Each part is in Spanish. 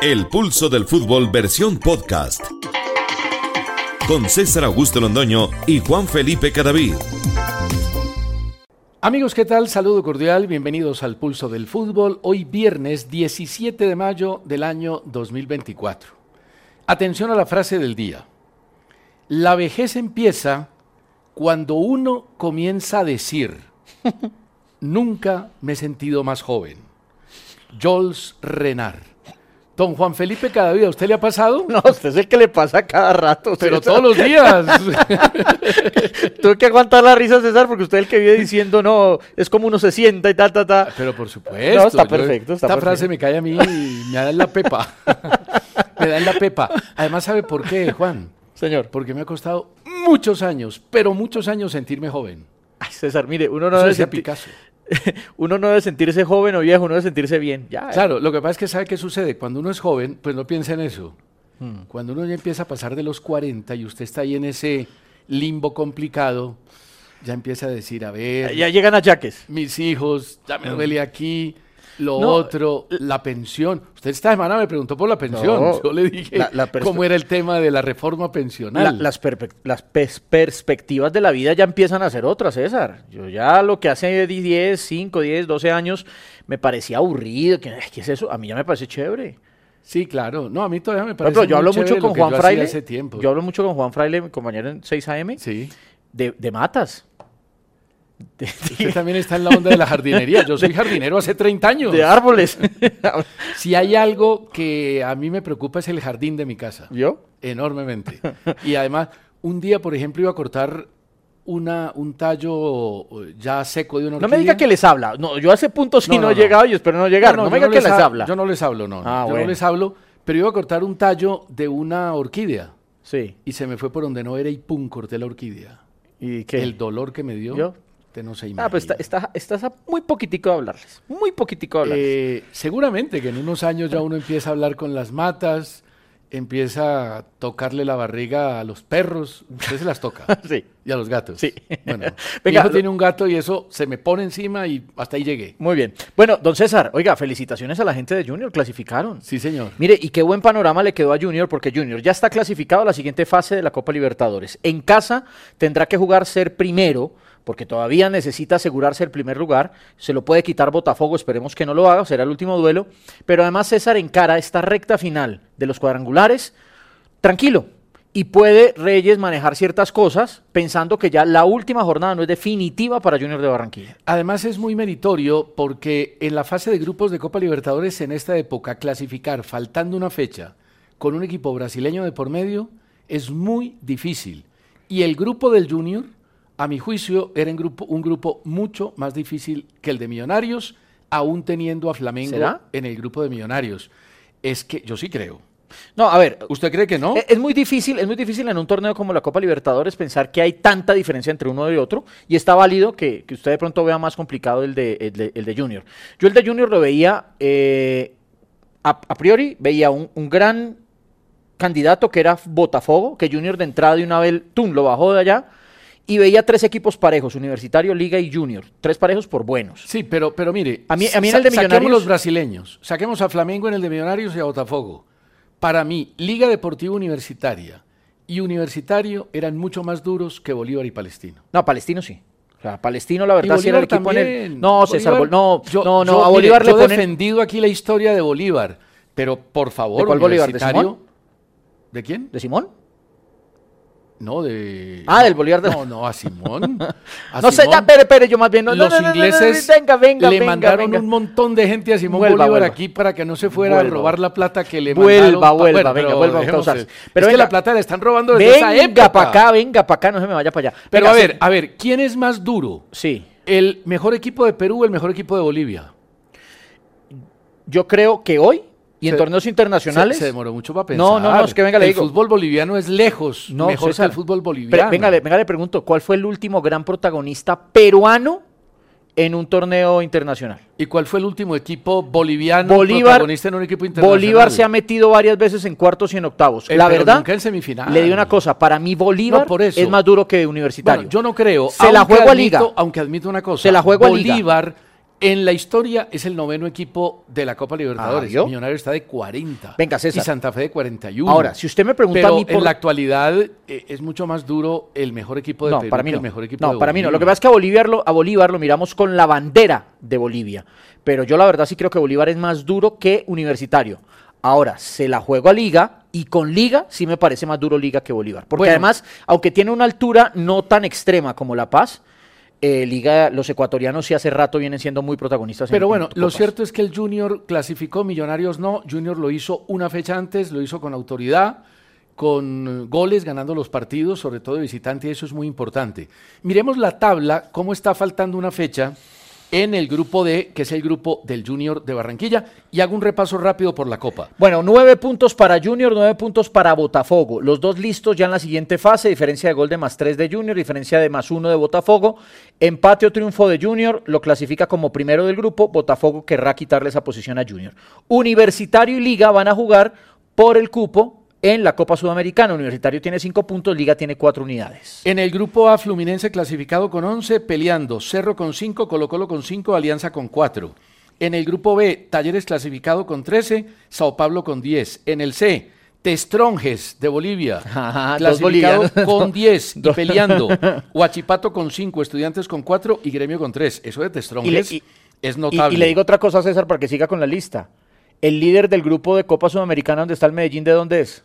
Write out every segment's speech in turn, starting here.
El Pulso del Fútbol versión podcast. Con César Augusto Londoño y Juan Felipe Cadavid. Amigos, ¿qué tal? Saludo cordial, bienvenidos al Pulso del Fútbol. Hoy viernes 17 de mayo del año 2024. Atención a la frase del día. La vejez empieza cuando uno comienza a decir, nunca me he sentido más joven. Jules Renard. Don Juan Felipe Cadavid, ¿a usted le ha pasado? No, usted es el que le pasa cada rato. Pero todos los días. Tuve que aguantar la risa, César, porque usted es el que vive diciendo, no, es como uno se sienta y ta. Pero por supuesto. No, está perfecto. Esta frase me cae a mí y me da en la pepa. Me da en la pepa. Además, ¿sabe por qué, Juan? Señor. Porque me ha costado muchos años, pero muchos años sentirme joven. Ay, César, mire, uno no debe sentirse joven o viejo, uno debe sentirse bien. Ya, claro, lo que pasa es que ¿sabe qué sucede? Cuando uno es joven, pues no piensa en eso. Cuando uno ya empieza a pasar de los 40 y usted está ahí en ese limbo complicado, ya empieza a decir, a ver... Ya llegan achaques. Mis hijos, ya me duele aquí, otro, la pensión. Usted esta semana me preguntó por la pensión. No, yo le dije cómo era el tema de la reforma pensional. Las perspectivas de la vida ya empiezan a ser otras, César. Yo ya lo que hace 10, 5, 10, 12 años me parecía aburrido. ¿Qué es eso? A mí ya me parece chévere. Sí, claro. No, a mí todavía me parece Pero yo hablo mucho con Juan Fraile. Yo hablo mucho con Juan Fraile, mi compañero en 6 AM. Sí. De matas. Usted también está en la onda de la jardinería. Yo soy jardinero hace 30 años. De árboles. Si hay algo que a mí me preocupa es el jardín de mi casa. ¿Yo? Enormemente. Y además, un día, por ejemplo, iba a cortar un tallo ya seco de una orquídea. No me diga que les habla. No, yo a ese punto sí no he llegado y espero no llegar. No me diga que les habla. Yo no les hablo, no. Ah, yo bueno. no les hablo, pero iba a cortar un tallo de una orquídea. Sí. Y se me fue por donde no era y pum, corté la orquídea. ¿Y qué? El dolor que me dio. ¿Yo? Usted no se imagina. Pues estás a muy poquitico de hablarles. Muy poquitico de hablarles. Seguramente que en unos años ya uno empieza a hablar con las matas, empieza a tocarle la barriga a los perros. Usted se las toca. Sí. Y a los gatos. Sí. Bueno, Venga, mi hijo tiene un gato y eso se me pone encima y hasta ahí llegué. Muy bien. Bueno, don César, oiga, felicitaciones a la gente de Junior, clasificaron. Sí, señor. Mire, y qué buen panorama le quedó a Junior, porque Junior ya está clasificado a la siguiente fase de la Copa Libertadores. En casa tendrá que jugar ser primero, porque todavía necesita asegurarse el primer lugar. Se lo puede quitar Botafogo, esperemos que no lo haga, será el último duelo. Pero además César encara esta recta final de los cuadrangulares tranquilo. Y puede Reyes manejar ciertas cosas pensando que ya la última jornada no es definitiva para Junior de Barranquilla. Además es muy meritorio porque en la fase de grupos de Copa Libertadores en esta época clasificar faltando una fecha con un equipo brasileño de por medio es muy difícil. Y el grupo del Junior, a mi juicio, era un grupo mucho más difícil que el de Millonarios, aún teniendo a Flamengo ¿Será? En el grupo de Millonarios. Es que yo sí creo. No, a ver, ¿Usted cree que no? es muy difícil en un torneo como la Copa Libertadores pensar que hay tanta diferencia entre uno y otro, y está válido que usted de pronto vea más complicado el de Junior. Yo el de Junior lo veía, a priori, veía un gran candidato que era Botafogo, que Junior de entrada de una vez, lo bajó de allá, y veía 3 equipos parejos, Universitario, Liga y Junior, 3 parejos por buenos. Sí, pero mire, A mí en el de saquemos Millonarios... los brasileños, saquemos a Flamengo en el de Millonarios y a Botafogo. Para mí, Liga Deportiva Universitaria y Universitario eran mucho más duros que Bolívar y Palestino. No, Palestino sí. O sea, Palestino la verdad sí era el equipo en el... No, Bolívar, César, a Bolívar le he defendido aquí la historia de Bolívar, pero por favor, ¿de cuál Bolívar? ¿De Universitario... Simón? ¿De quién? ¿De Simón? No, de... del Bolívar de... No, a Simón. No sé, ya, espere, yo más bien... Los ingleses le mandaron un montón de gente a Simón Bolívar aquí para que no se fuera a robar la plata que le mandaron. Vuelva a causar. Pero es que la plata le están robando desde esa época. Venga para acá, no se me vaya para allá. Pero a ver, ¿quién es más duro? Sí. ¿El mejor equipo de Perú o el mejor equipo de Bolivia? Yo creo que hoy... Y en torneos internacionales... Se demoró mucho para pensar. No, es que venga, le digo. El fútbol boliviano es lejos mejor César, que el fútbol boliviano. Venga, le pregunto, ¿cuál fue el último gran protagonista peruano en un torneo internacional? ¿Y cuál fue el último equipo boliviano protagonista en un equipo internacional? Bolívar se ha metido varias veces en cuartos y en octavos. La pero verdad, nunca en semifinal. le digo una cosa, para mí Bolívar es más duro que Universitario. Bueno, yo no creo. Se la juego a Liga. Aunque admito una cosa. Se la juego a Liga. Bolívar En la historia es el 9º equipo de la Copa Libertadores. ¿Vio? Millonarios está de 40. Venga, César. Y Santa Fe de 41. Ahora, si usted me pregunta pero a mí en la actualidad es mucho más duro el mejor equipo de Perú para mí que no. el mejor equipo de No, para mí no. Bolivia. Lo que pasa es que a Bolívar lo miramos con la bandera de Bolivia. Pero yo la verdad sí creo que Bolívar es más duro que Universitario. Ahora, se la juego a Liga y con Liga sí me parece más duro Liga que Bolívar. Porque Bueno. además, aunque tiene una altura no tan extrema como La Paz, Liga, los ecuatorianos sí hace rato vienen siendo muy protagonistas. Pero bueno, lo Copas. cierto es que el Junior clasificó, Millonarios no. Junior lo hizo una fecha antes, lo hizo con autoridad, con goles, ganando los partidos, sobre todo de visitante, y eso es muy importante. Miremos la tabla, cómo está faltando una fecha en el grupo D, que es el grupo del Junior de Barranquilla, y hago un repaso rápido por la Copa. Bueno, 9 puntos para Junior, 9 puntos para Botafogo. Los dos listos ya en la siguiente fase, diferencia de gol de +3 de Junior, diferencia de +1 de Botafogo. Empate o triunfo de Junior lo clasifica como primero del grupo. Botafogo querrá quitarle esa posición a Junior. Universitario y Liga van a jugar por el cupo en la Copa Sudamericana. Universitario tiene 5 puntos, Liga tiene 4 unidades. En el grupo A, Fluminense clasificado con 11, peleando Cerro con 5, Colo-Colo con 5, Alianza con 4. En el grupo B, Talleres clasificado con 13, Sao Paulo con 10. En el C, Testronges de Bolivia, Ajá, clasificado dos bolivianos. con 10 y peleando. Huachipato con 5, Estudiantes con 4 y Gremio con 3. Eso de Testronges es notable. Y le digo otra cosa a César para que siga con la lista. El líder del grupo de Copa Sudamericana donde está el Medellín, ¿de dónde es?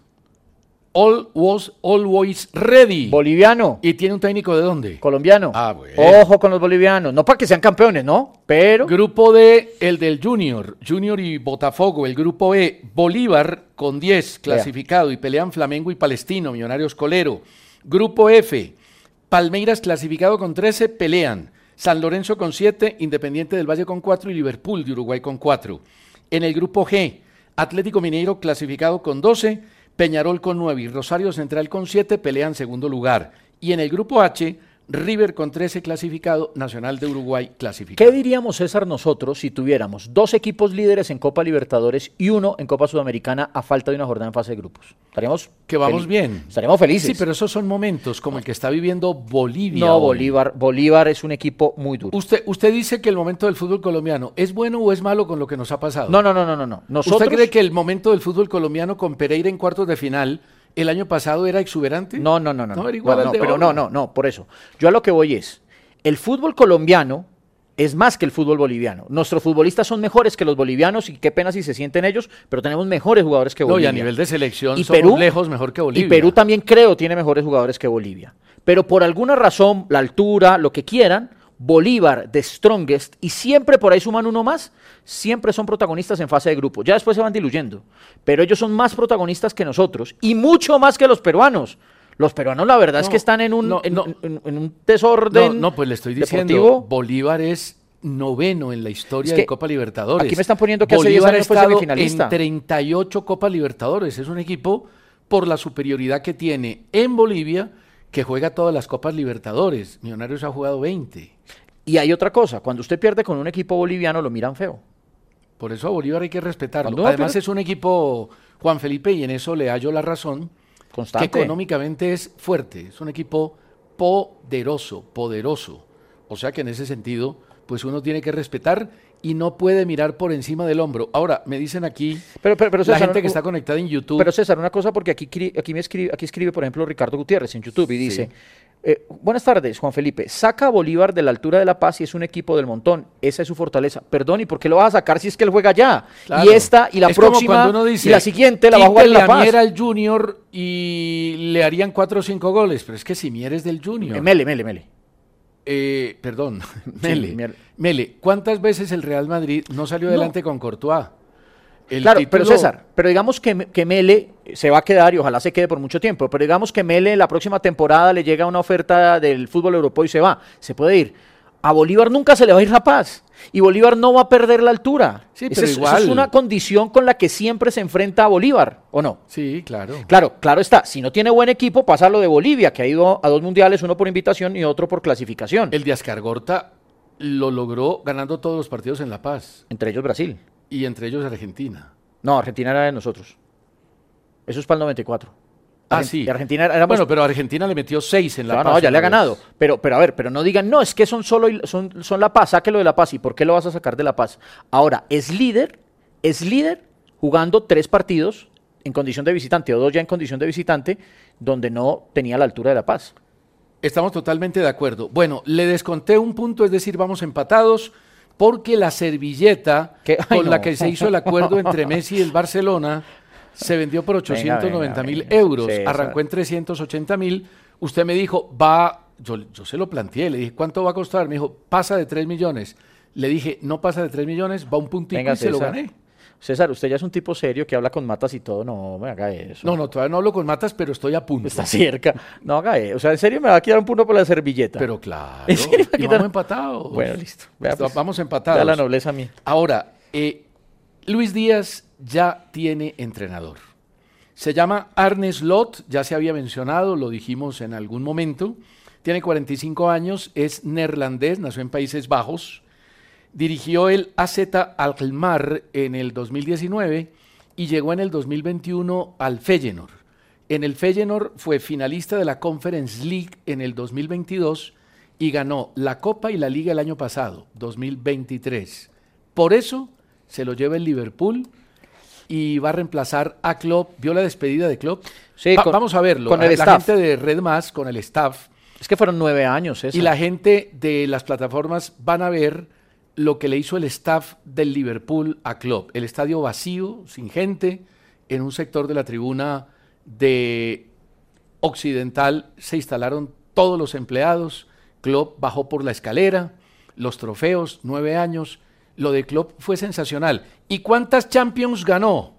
All was always ready. Boliviano. ¿Y tiene un técnico de dónde? Colombiano. Ah, bueno. Ojo con los bolivianos. No para que sean campeones, ¿no? Pero. Grupo D, el del Junior y Botafogo. El grupo E, Bolívar con 10 clasificado y pelean Flamengo y Palestino, Millonarios Colero. Grupo F, Palmeiras clasificado con 13, pelean San Lorenzo con 7, Independiente del Valle con 4 y Liverpool de Uruguay con 4. En el grupo G, Atlético Mineiro clasificado con 12, Peñarol con 9 y Rosario Central con 7 pelean segundo lugar. Y en el grupo H, River con 13 clasificado, Nacional de Uruguay clasificado. ¿Qué diríamos, César, nosotros si tuviéramos 2 equipos líderes en Copa Libertadores y 1 en Copa Sudamericana a falta de una jornada en fase de grupos? Estaríamos que vamos bien. Estaríamos felices. Sí, pero esos son momentos como el que está viviendo Bolivia. No, hoy. Bolívar es un equipo muy duro. Usted dice que el momento del fútbol colombiano es bueno o es malo con lo que nos ha pasado. No. Nosotros, ¿Usted cree que el momento del fútbol colombiano con Pereira en cuartos de final el año pasado era exuberante? No. No, era igual al de pero hoy. no, por eso. Yo a lo que voy es, el fútbol colombiano es más que el fútbol boliviano. Nuestros futbolistas son mejores que los bolivianos y qué pena si se sienten ellos, pero tenemos mejores jugadores que No, y Bolivia. a nivel de selección Y somos Perú, lejos mejor que Bolivia. Y Perú también creo tiene mejores jugadores que Bolivia. Pero por alguna razón, la altura, lo que quieran, Bolívar, The Strongest, y siempre por ahí suman uno más, siempre son protagonistas en fase de grupo. Ya después se van diluyendo, pero ellos son más protagonistas que nosotros y mucho más que los peruanos. Los peruanos la verdad es que están en un desorden. No, pues le estoy diciendo, deportivo. Bolívar es noveno en la historia Es que de Copa Libertadores. aquí me están poniendo que hace 10 Bolívar años ha fue estado semifinalista. en 38 Copas Libertadores. Es un equipo por la superioridad que tiene en Bolivia, que juega todas las Copas Libertadores. Millonarios ha jugado 20. Y hay otra cosa, cuando usted pierde con un equipo boliviano lo miran feo. Por eso a Bolívar hay que respetarlo. Cuando uno Además pierde- es un equipo, Juan Felipe, y en eso le hallo la razón, Constante. que económicamente es fuerte. Es un equipo poderoso. O sea que en ese sentido, pues uno tiene que respetar y no puede mirar por encima del hombro. Ahora, me dicen aquí, Pero la César, gente que está conectada en YouTube, Pero César, una cosa, porque aquí escribe, por ejemplo, Ricardo Gutiérrez en YouTube y dice, buenas tardes, Juan Felipe, saca a Bolívar de la altura de La Paz y es un equipo del montón, esa es su fortaleza. Perdón, ¿y por qué lo vas a sacar si es que él juega allá? claro, Y esta, y la es como próxima, cuando uno dice, y la siguiente la va a jugar en La Paz. Mier al Junior y le harían 4 o 5 goles, pero es que si Mier es del Junior. Mele. Perdón, Sí, Mele, ¿cuántas veces el Real Madrid no salió adelante con Courtois? Claro, pero César, pero digamos que Mele se va a quedar y ojalá se quede por mucho tiempo, pero digamos que Mele la próxima temporada le llega una oferta del fútbol europeo y se va, se puede ir. A Bolívar nunca se le va a ir La Paz y Bolívar no va a perder la altura. Sí, Esa pero es igual. una condición con la que siempre se enfrenta a Bolívar, ¿o no? Sí, claro. Claro está, si no tiene buen equipo pasa lo de Bolivia, que ha ido a 2 mundiales, uno por invitación y otro por clasificación, El de Ascargorta lo logró ganando todos los partidos en La Paz entre ellos Brasil. y entre ellos Argentina. No, Argentina era de nosotros. Eso es para el 94. Sí. Argentina éramos... Bueno, pero Argentina le metió 6 en La Paz. No, ya le ha ganado. Pero a ver, pero no digan, no, es que son La Paz, sáquelo de La Paz. ¿Y por qué lo vas a sacar de La Paz? Ahora, es líder jugando 3 partidos en condición de visitante, o 2 ya en condición de visitante, donde no tenía la altura de La Paz. Estamos totalmente de acuerdo. Bueno, le desconté un punto, es decir, vamos empatados, porque la servilleta con la que se hizo el acuerdo entre Messi y el Barcelona se vendió por 890.000 euros. Sí, arrancó en 380.000. Usted me dijo, yo se lo planteé, le dije, ¿cuánto va a costar? Me dijo, pasa de 3 millones. Le dije, no pasa de 3 millones, va un puntico y se lo gané. César, usted ya es un tipo serio que habla con matas y todo, no me haga eso. No, todavía no hablo con matas, pero estoy a punto. Está cerca. No haga eso. O sea, en serio me va a quitar un punto por la servilleta. Pero claro. ¿En serio y vamos empatados. Bueno, listo. Vea, pues, vamos empatados. Da la nobleza a mí. Ahora, Luis Díaz ya tiene entrenador. Se llama Arne Slot, ya se había mencionado, lo dijimos en algún momento. Tiene 45 años, es neerlandés, nació en Países Bajos. Dirigió el AZ Alkmaar en el 2019 y llegó en el 2021 al Feyenoord. En el Feyenoord fue finalista de la Conference League en el 2022 y ganó la Copa y la Liga el año pasado, 2023. Por eso se lo lleva el Liverpool y va a reemplazar a Klopp. ¿Vio la despedida de Klopp? Sí, vamos a verlo. Con el la staff. gente de Red Más, con el staff. Es que fueron 9 años eso. Y la gente de las plataformas van a ver lo que le hizo el staff del Liverpool a Klopp. El estadio vacío, sin gente, en un sector de la tribuna de occidental se instalaron todos los empleados. Klopp bajó por la escalera, los trofeos, 9 años. Lo de Klopp fue sensacional. ¿Y cuántas Champions ganó?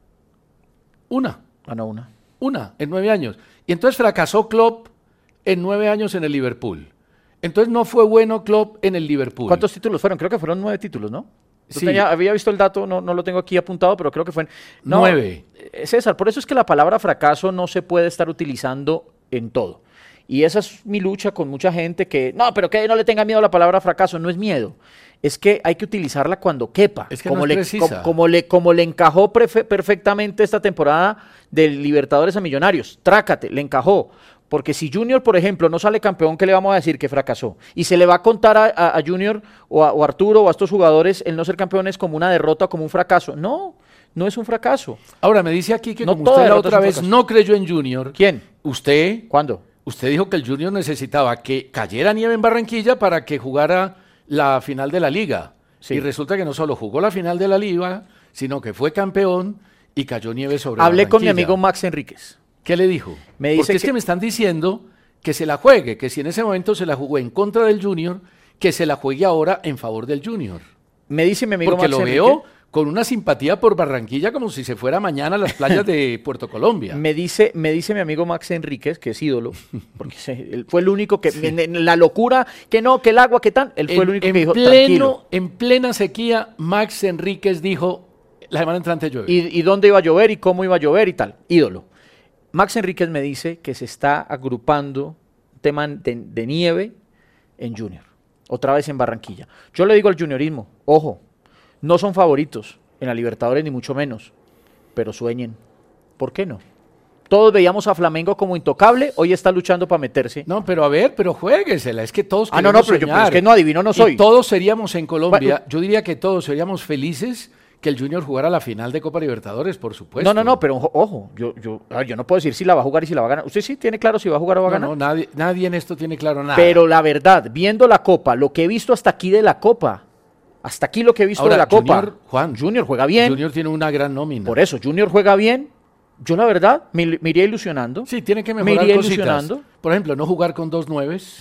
Una. Ganó una. Una, en 9 años. Y entonces fracasó Klopp en 9 años en el Liverpool. Entonces no fue bueno Klopp en el Liverpool. ¿Cuántos títulos fueron? Creo que fueron 9 títulos, ¿no? Sí. Había visto el dato, no lo tengo aquí apuntado, pero creo que fue 9. César, por eso es que la palabra fracaso no se puede estar utilizando en todo. Y esa es mi lucha con mucha gente que, no, pero que no le tenga miedo a la palabra fracaso. No es miedo, es que hay que utilizarla cuando quepa. Es que como, no es precisa. Como le encajó perfectamente esta temporada del Libertadores a Millonarios. Trácate, le encajó. Porque si Junior, por ejemplo, no sale campeón, ¿qué le vamos a decir? Que fracasó. Y se le va a contar a Junior o a Arturo o a estos jugadores el no ser campeones como una derrota, como un fracaso. No, no es un fracaso. Ahora, me dice aquí que no como usted la otra vez no creyó en Junior. ¿Quién? ¿Usted? ¿Cuándo? Usted dijo que el Junior necesitaba que cayera nieve en Barranquilla para que jugara la final de la Liga. Sí. Y resulta que no solo jugó la final de la Liga, sino que fue campeón y cayó nieve sobre Barranquilla. Hablé con mi amigo Max Enríquez. ¿Qué le dijo? Me dice porque es que me están diciendo que se la juegue, que si en ese momento se la jugó en contra del Junior, que se la juegue ahora en favor del Junior. Me dice mi amigo porque Max Enrique, lo veo con una simpatía por Barranquilla como si se fuera mañana a las playas de Puerto Colombia. Me dice mi amigo Max Enríquez, que es ídolo, porque él fue el único que, en la locura, que no, que el agua, que tan, él fue el único que dijo, tranquilo. En plena sequía, Max Enríquez dijo, la semana entrante llueve. ¿Y dónde iba a llover y cómo iba a llover y tal? Ídolo. Max Enríquez me dice que se está agrupando un tema de nieve en Junior, otra vez en Barranquilla. Yo le digo al juniorismo, ojo, no son favoritos en la Libertadores ni mucho menos, pero sueñen. ¿Por qué no? Todos veíamos a Flamengo como intocable, hoy está luchando para meterse. No, pero a ver, pero juéguesela, es que todos queremos no, pero soñar. Es que no adivino no soy. Y todos seríamos en Colombia, yo diría que todos seríamos felices que el Junior jugara la final de Copa Libertadores, por supuesto. No, pero ojo, yo no puedo decir si la va a jugar y si la va a ganar. ¿Usted sí tiene claro si va a jugar o va a ganar? No, nadie en esto tiene claro nada. Pero la verdad, viendo la Copa, lo que he visto hasta aquí de la Copa, hasta aquí lo que he visto de la Copa, Junior juega bien. Junior tiene una gran nómina. Por eso, Junior juega bien. Yo la verdad me iría ilusionando. Sí, tiene que mejorar cositas. Por ejemplo, no jugar con 2 9s.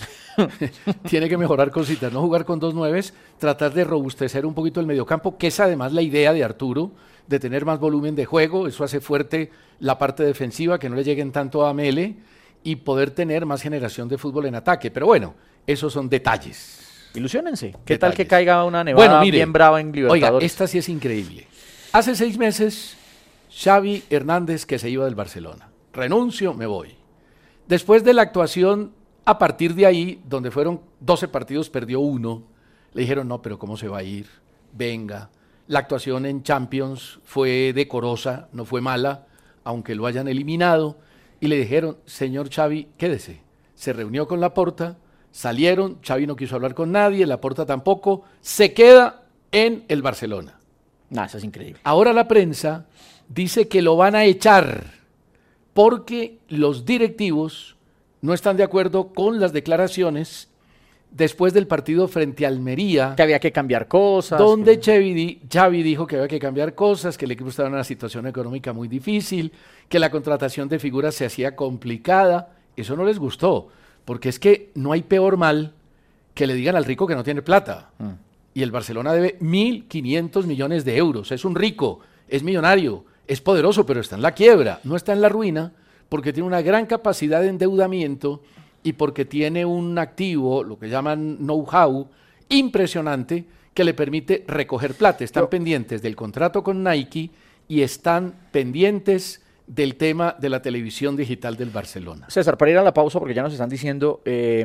Tiene que mejorar cositas, no jugar con 2 9s, tratar de robustecer un poquito el mediocampo, que es además la idea de Arturo, de tener más volumen de juego, eso hace fuerte la parte defensiva, que no le lleguen tanto a Mele, y poder tener más generación de fútbol en ataque. Pero bueno, esos son detalles. Ilusiónense. ¿Qué tal que caiga una nevada bien brava en Libertadores? Oiga, esta sí es increíble. Hace 6 meses, Xavi Hernández, que se iba del Barcelona. Renuncio, me voy. Después de la actuación, a partir de ahí, donde fueron 12 partidos, perdió 1. Le dijeron, no, pero ¿cómo se va a ir? Venga. La actuación en Champions fue decorosa, no fue mala, aunque lo hayan eliminado. y le dijeron, señor Xavi, quédese. Se reunió con Laporta, salieron, Xavi no quiso hablar con nadie, Laporta tampoco, se queda en el Barcelona. No, eso es increíble. Ahora la prensa dice que lo van a echar porque los directivos no están de acuerdo con las declaraciones después del partido frente a Almería, Que había que cambiar cosas. donde Xavi dijo que había que cambiar cosas, que el equipo estaba en una situación económica muy difícil, que la contratación de figuras se hacía complicada. Eso no les gustó, porque es que no hay peor mal que le digan al rico que no tiene plata. Y el Barcelona debe 1.500 millones de euros. Es un rico, es millonario, es poderoso, pero está en la quiebra, no está en la ruina, porque tiene una gran capacidad de endeudamiento y porque tiene un activo, lo que llaman know-how, impresionante, que le permite recoger plata. Están pendientes del contrato con Nike y están pendientes del tema de la televisión digital del Barcelona. César, para ir a la pausa, porque ya nos están diciendo,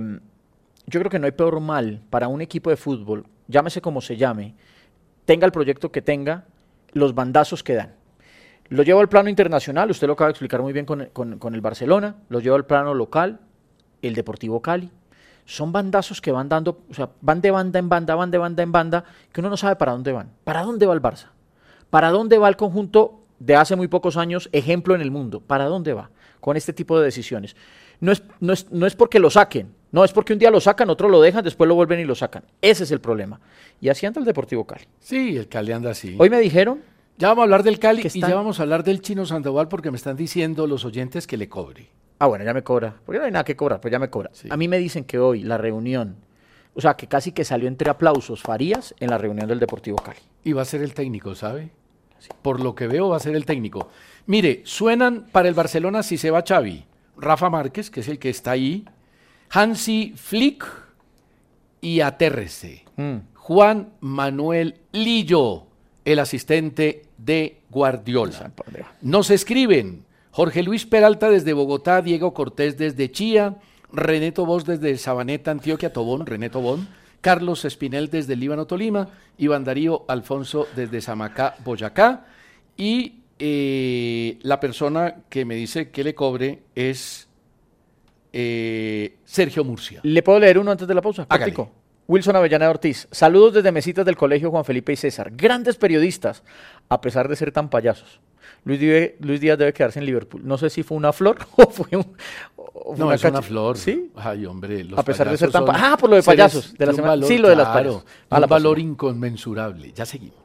yo creo que no hay peor mal para un equipo de fútbol, llámese como se llame, tenga el proyecto que tenga, los bandazos que dan. Lo llevo al plano internacional, usted lo acaba de explicar muy bien con el Barcelona, lo llevo al plano local, el Deportivo Cali. Son bandazos que van dando, o sea, van de banda en banda, van de banda en banda, que uno no sabe para dónde van. ¿Para dónde va el Barça? ¿Para dónde va el conjunto de hace muy pocos años, ejemplo en el mundo? ¿Para dónde va con este tipo de decisiones? No es porque lo saquen, no es porque un día lo sacan, otro lo dejan, después lo vuelven y lo sacan. Ese es el problema. Y así anda el Deportivo Cali. Sí, el Cali anda así. Hoy me dijeron... Ya vamos a hablar del Cali que y ya vamos a hablar del Chino Sandoval porque me están diciendo los oyentes que le cobre. Ah, bueno, ya me cobra. Porque no hay nada que cobrar, pues ya me cobra. Sí. A mí me dicen que hoy la reunión, o sea, que casi que salió entre aplausos Farías en la reunión del Deportivo Cali. Y va a ser el técnico, ¿sabe? Sí. Por lo que veo va a ser el técnico. Mire, suenan para el Barcelona si se va Xavi, Rafa Márquez, que es el que está ahí, Hansi Flick y atérrese. Juan Manuel Lillo, el asistente de Guardiola. Nos escriben Jorge Luis Peralta desde Bogotá, Diego Cortés desde Chía, René Tobón desde Sabaneta, Antioquia, René Tobón, Carlos Espinel desde Líbano, Tolima, Iván Darío Alfonso desde Samacá, Boyacá, y la persona que me dice que le cobre es Sergio Murcia. ¿Le puedo leer uno antes de la pausa? Práctico. Wilson Avellaneda Ortiz, saludos desde Mesitas del Colegio Juan Felipe y César, grandes periodistas, a pesar de ser tan payasos. Luis Díaz debe quedarse en Liverpool. No sé si fue una flor o fue no, es una flor. ¿Sí? Ay, hombre. A pesar de ser tan payasos. Ah, por lo de payasos. De la semana. Valor, sí, lo de las payasos. Un valor inconmensurable. Ya seguimos.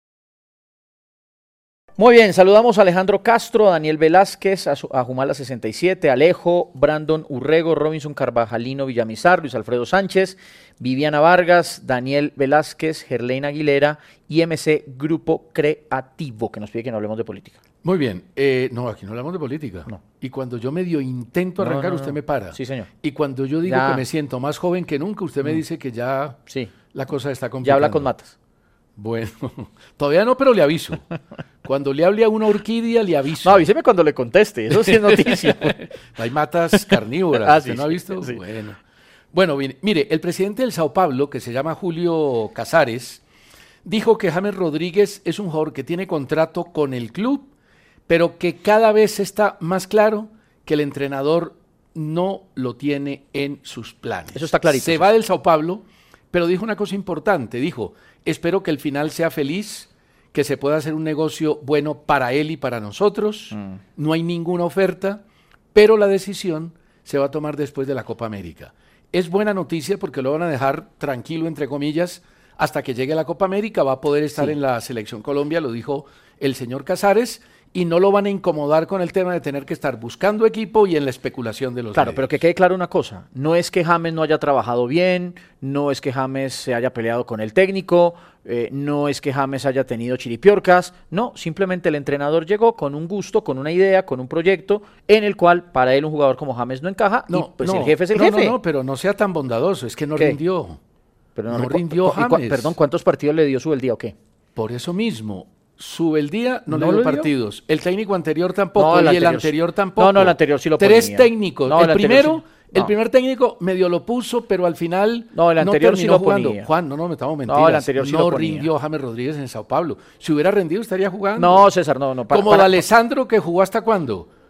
Muy bien, saludamos a Alejandro Castro, a Daniel Velázquez, a Jumala 67, Alejo, Brandon Urrego, Robinson Carvajalino Villamizar, Luis Alfredo Sánchez, Viviana Vargas, Daniel Velázquez, Gerlain Aguilera, IMC Grupo Creativo, que nos pide que no hablemos de política. Muy bien, no, aquí no hablamos de política. No. Y cuando yo medio intento arrancar, usted me para. Sí, señor. Y cuando yo digo que me siento más joven que nunca, usted me dice que ya la cosa está complicada. Ya habla con Matas. Bueno, todavía no, pero le aviso. Cuando le hable a una orquídea, le aviso. No, avíseme cuando le conteste, eso sí es noticia. Hay matas carnívoras, ¿usted no ha visto? Sí. Bueno, mire, el presidente del Sao Paulo, que se llama Julio Casares, dijo que James Rodríguez es un jugador que tiene contrato con el club, pero que cada vez está más claro que el entrenador no lo tiene en sus planes. Eso está clarito. Se va del Sao Paulo, pero dijo una cosa importante, dijo, espero que el final sea feliz, que se pueda hacer un negocio bueno para él y para nosotros, no hay ninguna oferta, pero la decisión se va a tomar después de la Copa América. Es buena noticia porque lo van a dejar tranquilo, entre comillas, hasta que llegue la Copa América, va a poder estar en la Selección Colombia, lo dijo el señor Casares, y no lo van a incomodar con el tema de tener que estar buscando equipo y en la especulación de los Claro, medios. pero que quede claro una cosa, no es que James no haya trabajado bien, no es que James se haya peleado con el técnico, no es que James haya tenido chiripiorcas, no, simplemente el entrenador llegó con un gusto, con una idea, con un proyecto en el cual para él un jugador como James no encaja y pues el jefe es el jefe. No, pero no sea tan bondadoso, es que no rindió. Pero no rindió James. Perdón, ¿cuántos partidos le dio Subeldía o qué? Por eso mismo. Subeldía no le dio partidos. El técnico anterior tampoco el anterior tampoco. No, el anterior sí lo ponía. 3 técnicos. No, el primer técnico medio lo puso, pero al final el anterior sí lo jugando. Ponía. Juan, no metamos mentiras. No, el anterior sí lo ponía. Rindió James Rodríguez en Sao Paulo. Si hubiera rendido estaría jugando. No, César, no. Como D'Alessandro, que jugó ¿hasta cuándo?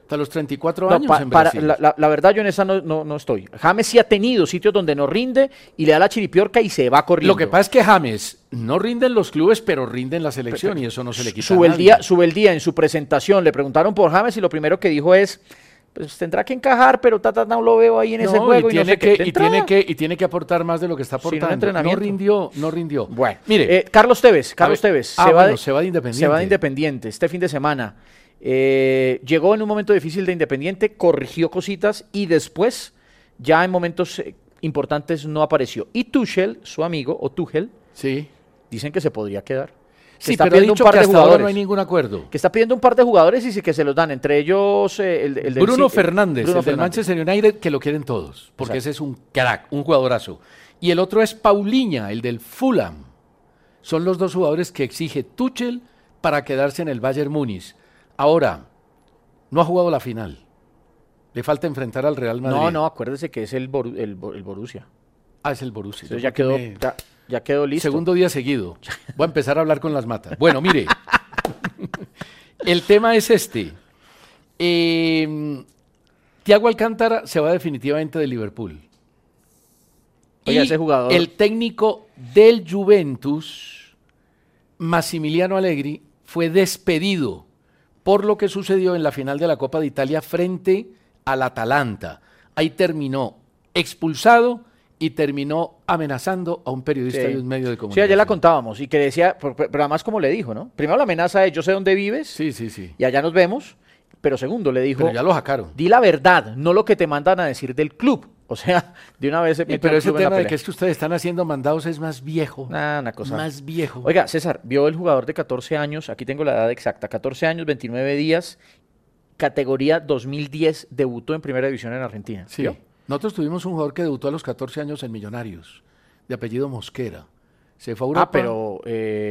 Hasta los 34 No, años en Brasil. la verdad, yo en esa no estoy. James sí ha tenido sitios donde no rinde y le da la chiripiorca y se va corriendo. Lo que pasa es que James no rinde en los clubes, pero rinde en la selección y eso no se le quita a nadie. Sube el día en su presentación. Le preguntaron por James y lo primero que dijo es, pues tendrá que encajar, pero no lo veo ahí en ese juego. Tiene que aportar más de lo que está aportando. No rindió. Bueno, mire, Carlos Tevez se va de Independiente. Se va de Independiente este fin de semana. Llegó en un momento difícil de Independiente, corrigió cositas y después, ya en momentos importantes, no apareció. Y Tuchel, su amigo, o Tuchel, sí, dicen que se podría quedar. Sí, pero ha dicho que hasta ahora no hay ningún acuerdo. Que está pidiendo un par de jugadores y sí que se los dan, entre ellos el Bruno Fernández, del Manchester United, que lo quieren todos, porque ese es un crack, un jugadorazo. Y el otro es Paulinha, el del Fulham. Son los dos jugadores que exige Tuchel para quedarse en el Bayern Múnich. Ahora, no ha jugado la final. Le falta enfrentar al Real Madrid. No, acuérdese que es el Borussia. Ah, es el Borussia. Entonces ya quedó listo. Segundo día seguido. Voy a empezar a hablar con las matas. Bueno, mire. El tema es este. Thiago Alcántara se va definitivamente de Liverpool. Oye, ese jugador. El técnico del Juventus, Massimiliano Allegri, fue despedido por lo que sucedió en la final de la Copa de Italia frente al Atalanta. Ahí terminó expulsado y terminó amenazando a un periodista de un medio de comunicación. Sí, ayer la contábamos y que decía, pero además como le dijo, ¿no? Primero la amenaza es, yo sé dónde vives. Sí. Y allá nos vemos. Pero segundo, le dijo, pero ya lo sacaron. Di la verdad, no lo que te mandan a decir del club. O sea, de una vez se metió pero el ese club en la tema de pelea. que es que ustedes están haciendo mandados es más viejo. Una cosa. Más viejo. Oiga, César, vio el jugador de 14 años, aquí tengo la edad exacta, 14 años, 29 días, categoría 2010, debutó en Primera División en Argentina. Sí. ¿Vio? Nosotros tuvimos un jugador que debutó a los 14 años en Millonarios, de apellido Mosquera. Se fue a Europa. Pero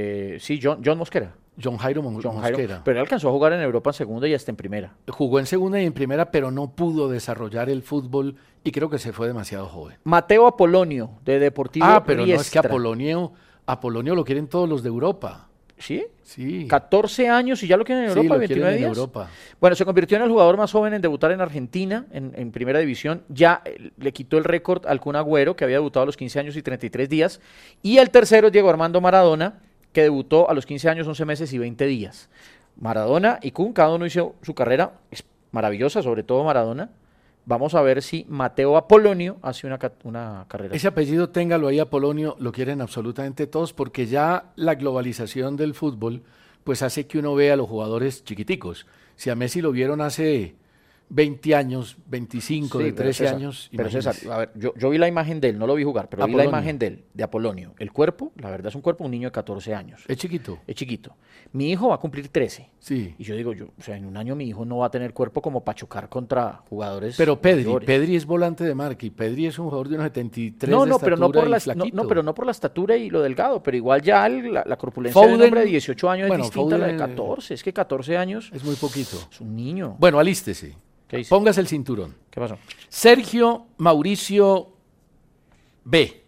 sí, John Mosquera. John Jairo Mosquera. Pero él alcanzó a jugar en Europa en segunda y hasta en primera. Jugó en segunda y en primera, pero no pudo desarrollar el fútbol y creo que se fue demasiado joven. Mateo Apolonio, de Deportivo pero Riestra. No es que Apolonio lo quieren todos los de Europa. ¿Sí? Sí. 14 años y ya lo quieren en Europa, sí, 29 días. En Europa. Bueno, se convirtió en el jugador más joven en debutar en Argentina, en Primera División. Ya le quitó el récord al Kun Agüero, que había debutado a los 15 años y 33 días. Y el tercero es Diego Armando Maradona, que debutó a los 15 años, 11 meses y 20 días. Maradona y Kun, cada uno hizo su carrera maravillosa, sobre todo Maradona. Vamos a ver si Mateo Apolonio hace una carrera. Ese apellido, téngalo ahí, Apolonio, lo quieren absolutamente todos, porque ya la globalización del fútbol pues hace que uno vea a los jugadores chiquiticos. Si a Messi lo vieron hace 20 años, 25, de 13 años. Pero César, a ver, yo vi la imagen de él, no lo vi jugar, pero Apolonio. Vi la imagen de él, de Apolonio. El cuerpo, la verdad es un cuerpo, un niño de 14 años. Es chiquito. Es chiquito. Mi hijo va a cumplir 13. Sí. Y yo digo, o sea, en un año mi hijo no va a tener cuerpo como para chocar contra jugadores. Pero mayores. Pedri es volante de marca y Pedri es un jugador de unos 73 no, de estatura pero no por pero no por la estatura y lo delgado, pero igual ya la corpulencia de un hombre de 18 años es distinta a la de 14. Es que 14 años es muy poquito. Es un niño. Bueno, alístese. Póngase el cinturón. ¿Qué pasó? Sergio Mauricio B.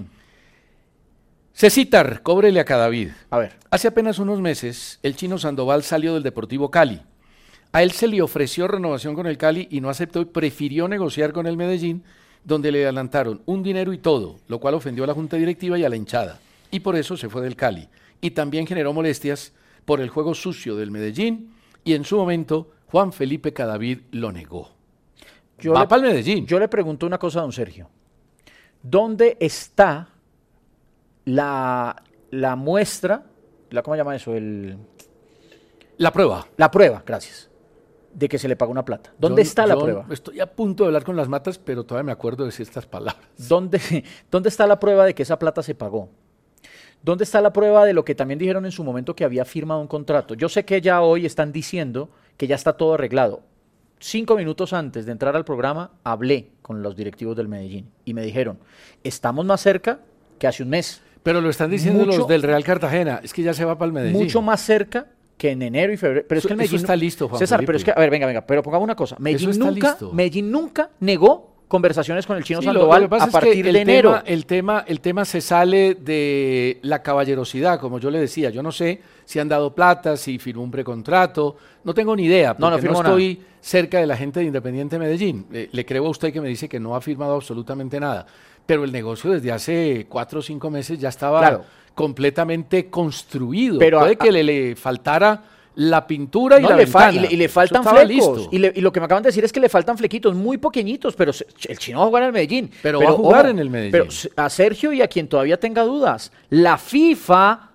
Cecitar, cóbrele a Cadavid. A ver. Hace apenas unos meses, el chino Sandoval salió del Deportivo Cali. A él se le ofreció renovación con el Cali y no aceptó y prefirió negociar con el Medellín, donde le adelantaron un dinero y todo, lo cual ofendió a la junta directiva y a la hinchada. Y por eso se fue del Cali. Y también generó molestias por el juego sucio del Medellín y en su momento Juan Felipe Cadavid lo negó. Va para el Medellín. Yo le pregunto una cosa a don Sergio. ¿Dónde está la muestra, ¿cómo se llama eso? La prueba. La prueba, gracias, de que se le pagó una plata. ¿Dónde está la prueba? Estoy a punto de hablar con las matas, pero todavía me acuerdo de estas palabras. ¿Dónde está la prueba de que esa plata se pagó? ¿Dónde está la prueba de lo que también dijeron en su momento que había firmado un contrato? Yo sé que ya hoy están diciendo que ya está todo arreglado. 5 minutos antes de entrar al programa hablé con los directivos del Medellín y me dijeron, estamos más cerca que hace un mes. Pero lo están diciendo los del Real Cartagena, es que ya se va para el Medellín. Mucho más cerca que en enero y febrero. Pero es que el Medellín está listo, Juan César, Felipe. Pero es que, a ver, venga, pero pongamos una cosa. Medellín nunca negó conversaciones con el Chino Sí, Sandoval lo que pasa a partir es que de enero. el tema se sale de la caballerosidad, como yo le decía. Yo no sé si han dado plata, si firmó un precontrato, no tengo ni idea, No, no porque firmó estoy cerca de la gente de Independiente Medellín. Le creo a usted que me dice que no ha firmado absolutamente nada, pero el negocio desde hace 4 o 5 meses ya estaba Claro. completamente construido. Pero Puede que le faltara la pintura y No, la ventana. y le Eso faltan estaba flecos. listo. Y lo que me acaban de decir es que le faltan flequitos muy pequeñitos, pero el Chino va a jugar en el Medellín. Pero va a jugar en el Medellín. Pero a Sergio y a quien todavía tenga dudas, la FIFA